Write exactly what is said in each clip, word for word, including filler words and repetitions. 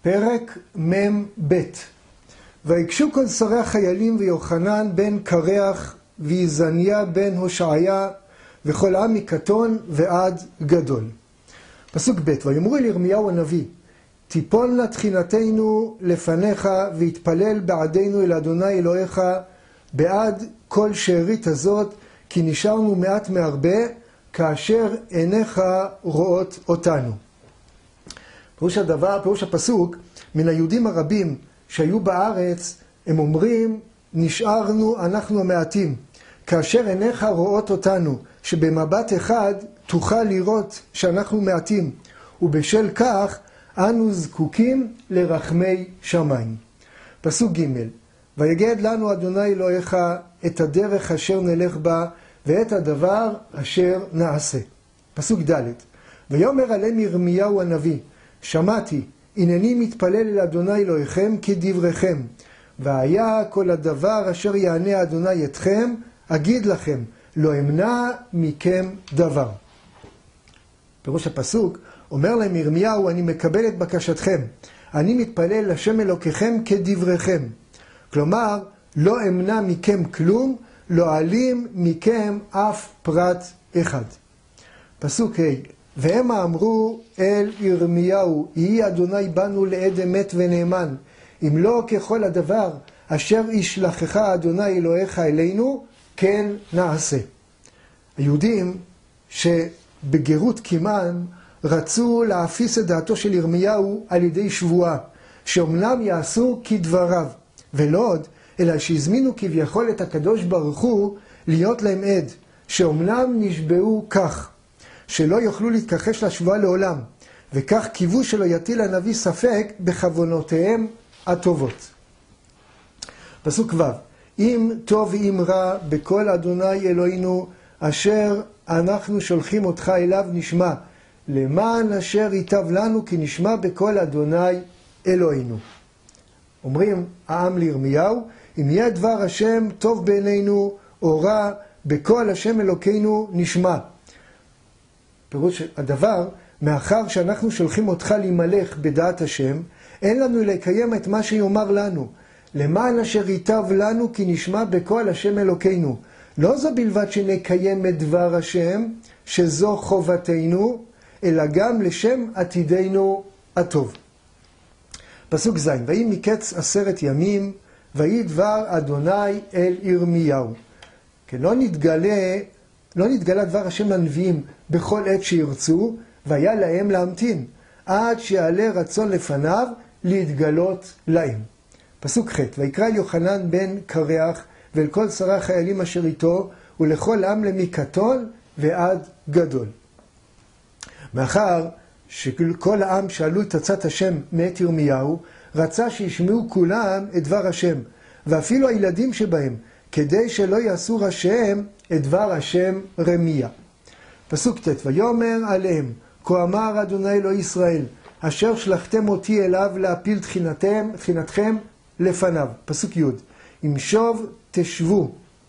פרק מם ב' ויקשו כל שרי החיילים ויוחנן בן קרח ויזניה בן הושעיה וכל עם מקטון ועד גדול. פסוק ב' ויאמרו אל ירמיהו הנביא, תיפולנה תחינתנו לפניך והתפלל בעדנו אל אדוני אלוהיך בעד כל שארית הזאת, כי נשארנו מעט מהרבה כאשר עיניך רואות אותנו. פירוש הדבר, פירוש הפסוק, מן היהודים הרבים שהיו בארץ, הם אומרים, נשארנו אנחנו המעטים, כאשר עיניך רואות אותנו, שבמבט אחד תוכל לראות שאנחנו מעטים, ובשל כך אנו זקוקים לרחמי שמיים. פסוק ג' ויגד לנו אדוני אלוהיך את הדרך אשר נלך בה, ואת הדבר אשר נעשה. פסוק ד' ויאמר עליהם ירמיהו הנביא, שמעתי, הנני מתפלל אל אדוני אלוהיכם כדבריכם, והיה כל הדבר אשר יענה אדוני אתכם, אגיד לכם, לא אמנע מכם דבר. פירוש הפסוק, אומר להם ירמיהו, אני מקבל את בקשתכם, אני מתפלל לשם אלוקיכם כדבריכם. כלומר, לא אמנע מכם כלום, לא אעלים מכם אף פרט אחד. פסוק ה' והמה אמרו אל ירמיהו, יהי אדוני בנו לעד אמת ונאמן, אם לא ככל הדבר אשר ישלחך אדוני אלוהיך אלינו, כן נעשה. היהודים שבגרות קימן רצו להפיס את דעתו של ירמיהו על ידי שבועה, שאומנם יעשו כדבריו, ולא עוד, אלא שהזמינו כביכול את הקדוש ברוך הוא להיות להם עד, שאומנם נשבעו כך, שלא יוכלו להתכחש לשבועה לעולם, וכך קיוו שלא יטיל הנביא ספק בכוונותיהם הטובות. פסוק ו' אם טוב ואם רע בכל אדוני אלוהינו אשר אנחנו שולחים אותך אליו נשמע, למען אשר ייטב לנו כי נשמע בכל אדוני אלוהינו. אומרים העם לירמיהו, אם יהיה דבר השם טוב בעינינו או רע בכל השם אלוקינו נשמע. פירוש הדבר, מאחר שאנחנו שולחים אותך להימלך בדעת השם, אין לנו לקיים את מה שיאמר לנו, למען אשר ייטב לנו כי נשמע בכל השם אלוקינו. לא זו בלבד שנקיים את דבר השם, שזו חובתנו, אלא גם לשם עתידנו הטוב. פסוק ז' ויהי מקץ עשרת ימים, ויהי דבר אדוני אל ירמיהו. כי לא נתגלה, לא נתגלה דבר השם לנביאים בכל עת שירצו, והיה להם להמתין, עד שיעלה רצון לפניו להתגלות להם. פסוק ח' ויקרא אל יוחנן בן קרח, ואל כל שרי החיילים אשר איתו, ולכל עם למקטון ועד גדול. מאחר שכל העם שאלו את עצת השם מאת ירמיהו, רצה שישמעו כולם את דבר השם, ואפילו הילדים שבהם, כדי שלא יעשו ראשיהם את דבר השם רמיה. פסוק ט' ויאמר עליהם, כה אמר אדוני אלוהי ישראל, אשר שלחתם אותי אליו להפיל תחינתכם, תחינתכם לפניו. פסוק י' אם שוב תשבו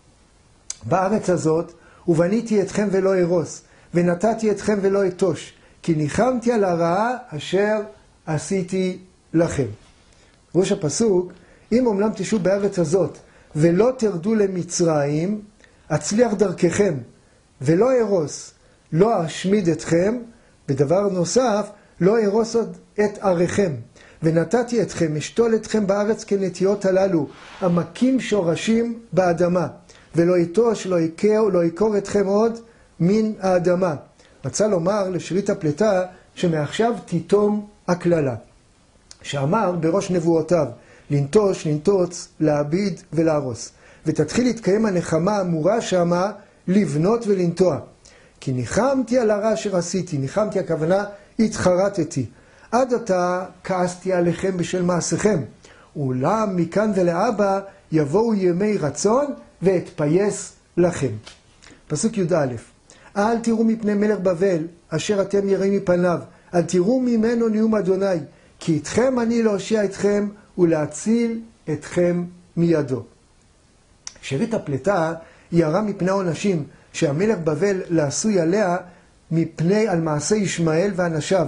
בארץ הזאת, ובניתי אתכם ולא ארוס, ונתתי אתכם ולא אתוש, כי ניחמתי על הרעה אשר עשיתי לכם. ראש הפסוק, אם אומנם תשבו בארץ הזאת, ולא תרדו למצרים, אצליח דרככם, ולא ארוס, לא אשמיד אתכם, בדבר נוסף, לא ארוס עוד את עריכם, ונתתי אתכם, אשתול אתכם בארץ כנטיות הללו, עמקים שורשים באדמה, ולא יטוש, לא יקור, לא יקור אתכם עוד מן האדמה. רצה לומר לשארית הפלטה שמעכשיו תיתום הכללה, שאמר בראש נבואותיו, לנטוש, לנטוץ, להביד ולהרוס. ותתחיל להתקיים הנחמה האמורה שמה לבנות ולנטוע. כי ניחמתי על הרע אשר עשיתי, ניחמתי הכוונה, התחרטתי. עד עתה כעסתי עליכם בשל מעשיכם. אולם מכאן ולאבא יבואו ימי רצון ואתפייס לכם. פסוק י"א אל תראו מפני מלך בבל אשר אתם יראים מפניו, אל תראו ממנו נאום אדוני, כי איתכם אני להושיע אתכם ולהציל אתכם מידו. שארית הפלטה היא הרע מפני העונשים שהמלך בבל לעשוי עליה מפני על מעשה ישמעאל ואנשיו,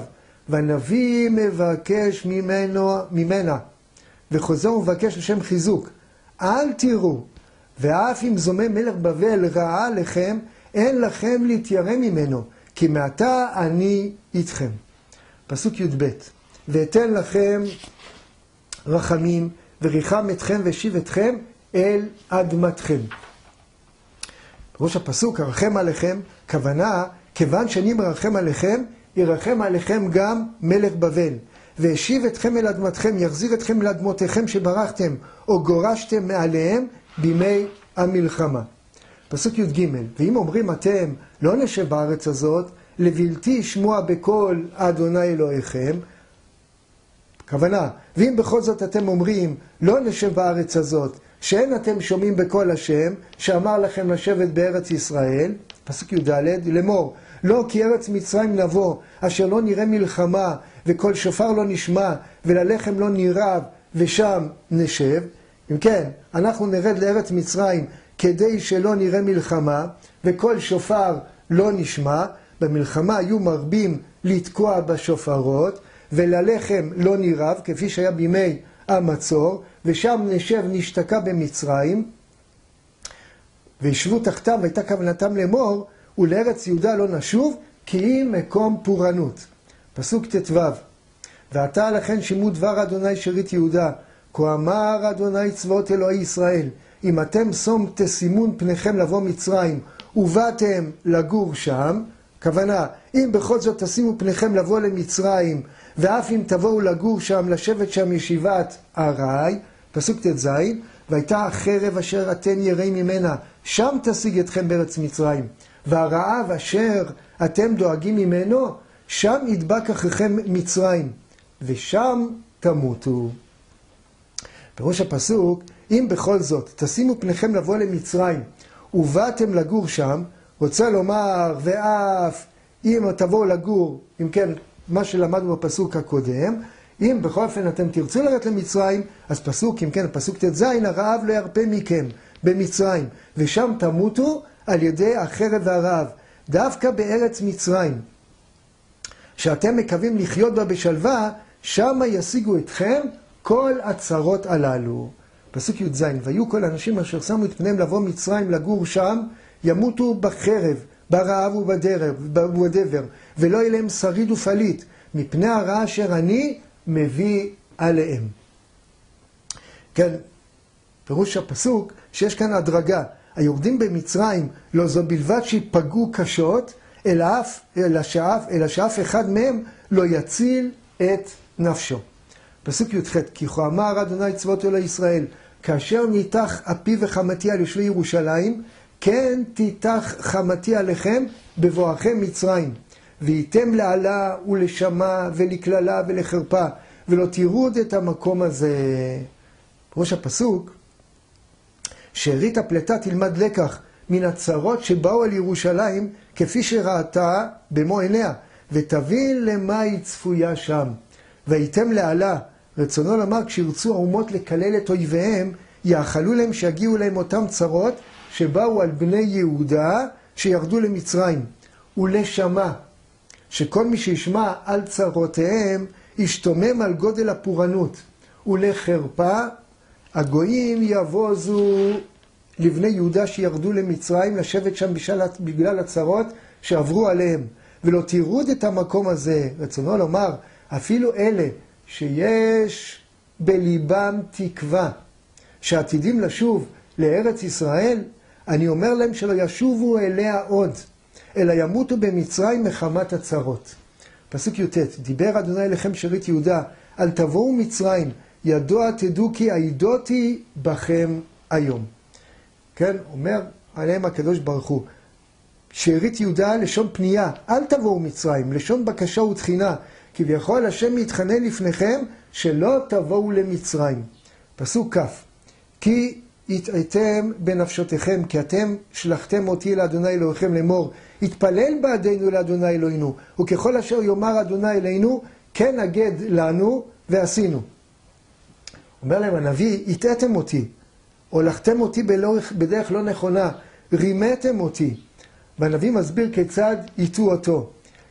והנביא מבקש ממנו, ממנה, וחוזר ומבקש לשם חיזוק. אל תראו, ואף אם זומם מלך בבל רעה לכם, אין לכם להתיירא ממנו, כי מעתה אני איתכם. פסוק י"ב. ואתן לכם רחמים, וריחם אתכם והשיב אתכם אל אדמתכם. בראש הפסוק, הרחם עליכם, כוונה, כיוון שאני מרחם עליכם, ירחם עליכם גם מלך בבל. והשיב אתכם אל אדמתכם, יחזיר אתכם אל אדמותיכם שברחתם, או גורשתם מעליהם בימי המלחמה. פסוק י"ג. ואם אומרים אתם, לא נשב בארץ הזאת, לבלתי שמוע בקול אדוני אלוהיכם, כוונה, ואם בכל זאת אתם אומרים, לא נשב בארץ הזאת, שאין אתם שומעים בקול השם, שאמר לכם לשבת בארץ ישראל, פסוק י"ד, לאמור, לא כי ארץ מצרים נבוא, אשר לא נראה מלחמה, וכל שופר לא נשמע, וללחם לא נרעב, ושם נשב. אם כן, אנחנו נרד לארץ מצרים, כדי שלא נראה מלחמה, וכל שופר לא נשמע. במלחמה היו מרבים לתקוע בשופרות, וללחם לא נרעב, כפי שהיה בימי המצור, ושם נשב נשתקע במצרים, וישבו תחתם, והייתה כוונתם לאמור, ולארץ יהודה לא נשוב, כי היא מקום פורענות. פסוק ט"ו. ועתה לכן שמעו דבר אדוני שארית יהודה, כה אמר אדוני צבאות אלוהי ישראל, אם אתם שום תשימון פניכם לבוא מצרים, ובאתם לגור שם, כוונה, אם בכל זאת תשימו פניכם לבוא למצרים, ואף אם תבואו לגור שם, לשבת שם ישיבת ארעי, פסוק ט"ז, והייתה החרב אשר אתן יראים ממנה, שם תשיג אתכם בארץ מצרים, והרעב אשר אתם דואגים ממנו, שם ידבק אחריכם מצרים, ושם תמותו. בראש הפסוק, אם בכל זאת תשימו פניכם לבוא למצרים, ובאתם לגור שם, רוצה לומר, ואף אם תבואו לגור, אם כן, מה שלמדנו בפסוק הקודם, אם בכל אופן אתם תרצו לרדת למצרים, אז פסוק, אם כן, פסוק ט"ז, הרעב לא ירפה מכם במצרים, ושם תמותו על ידי החרב והרעב. דווקא בארץ מצרים, שאתם מקווים לחיות בה בשלווה, שם ישיגו אתכם כל הצרות הללו. פסוק י"ז, והיו כל האנשים אשר שמו את פניהם לבוא מצרים לגור שם, ימותו בחרב, ברעב ובדבר, ולא יהיה להם שריד ופליט, מפני הרעה אשר אני מביא עליהם. כן, פירוש הפסוק שיש כאן הדרגה. היורדים במצרים לא זו בלבד שיפגעו קשות, אלא, אף, אלא, שאף, אלא שאף אחד מהם לא יציל את נפשו. פסוק י"ח, כי כה אמר אדוני צבאות אלוהי ישראל, כאשר ניתח אפי וחמתי על יושבי ירושלים, כן תיתח חמתי עליכם בבואכם מצרים, והייתם לעלה ולשמה ולקללה ולחרפה, ולא תירוד את המקום הזה. ראש הפסוק, שארית הפלטה תלמד לקח מן הצרות שבאו על ירושלים, כפי שראתה במו עיניה, ותבין למה היא צפויה שם. והייתם לעלה, רצונו לומר, כשירצו האומות לקלל את אויביהם, יאכלו להם שיגיעו להם אותם צרות, שבאו על בני יהודה שירדו למצרים, ולשמה, שכל מי שישמע על צרותיהם ישתומם על גודל הפורענות, ולחרפה, הגויים יבוזו לבני יהודה שירדו למצרים לשבת שם בגלל הצרות שעברו עליהם, ולא תירוד את המקום הזה. רצונו לומר, אפילו אלה שיש בליבם תקווה שעתידים לשוב לארץ ישראל, אני אומר להם שלא ישובו אליה עוד, אלא ימותו במצרים מחמת הצרות. פסוק י"ט, דיבר אדוני אליכם שארית יהודה, אל תבואו מצרים, ידוע תדעו כי עידותי בכם היום. כן, אומר עליהם הקדוש ברוך הוא, שארית יהודה לשון פנייה, אל תבואו מצרים, לשון בקשה ותחינה, כביכול השם יתחנן לפניכם שלא תבואו למצרים. פסוק כ', כי התעיתם בנפשותיכם, כי אתם שלחתם אותי לאדוני אלוהיכם לאמור, התפלל בעדנו לאדוני אלוהינו, וככל אשר יאמר אדוני אלינו, כן אגד לנו ועשינו. אומר להם הנביא, התעיתם אותי, הולכתם אותי בדרך לא נכונה, רימתם אותי. והנביא מסביר כיצד יטעו אותו.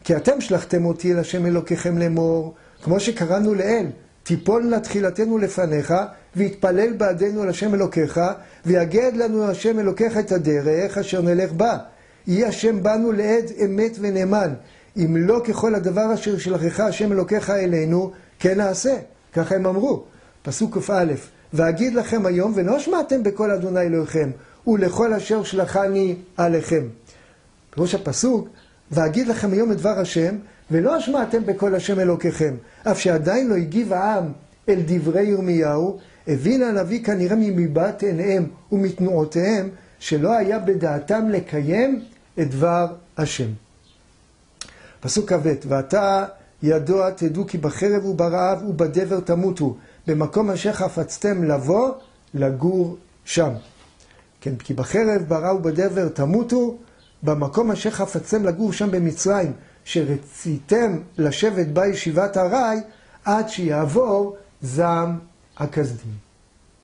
כי אתם שלחתם אותי אל השם אלוקיכם לאמור, כמו שקראנו לאל, תיפולנה תחילתנו לפניך, ויתפלל בעדנו אל השם אלוקיך, ויגד לנו השם אלוקיך את הדרך אשר נלך בה. יהיה השם בנו לעד אמת ונאמן, אם לא ככל הדבר אשר שלחך השם אלוקיך אלינו, כן נעשה. ככה הם אמרו. פסוק כ"א, ואגיד לכם היום, ולא שמעתם בקול אדוני אלוהיכם, ולכל אשר שלחני עליכם. בראש הפסוק, ואגיד לכם היום את דבר השם, ולא שמעתם בקול השם אלוקיכם, אף שעדיין לא הגיב העם אל דברי ירמיהו, הבין הנביא כנראה ממבט עיניהם ומתנועותיהם, שלא היה בדעתם לקיים את דבר השם. פסוק כ"ב, ועתה ידוע תדעו כי בחרב וברעב ובדבר תמותו, במקום אשר חפצתם לבוא, לגור שם. כן, כי בחרב, ברעב ובדבר תמותו, במקום אשר חפצתם לגור שם במצרים, שרציתם לשבת בה ישיבת ארעי, עד שיעבור זעם הכסדים.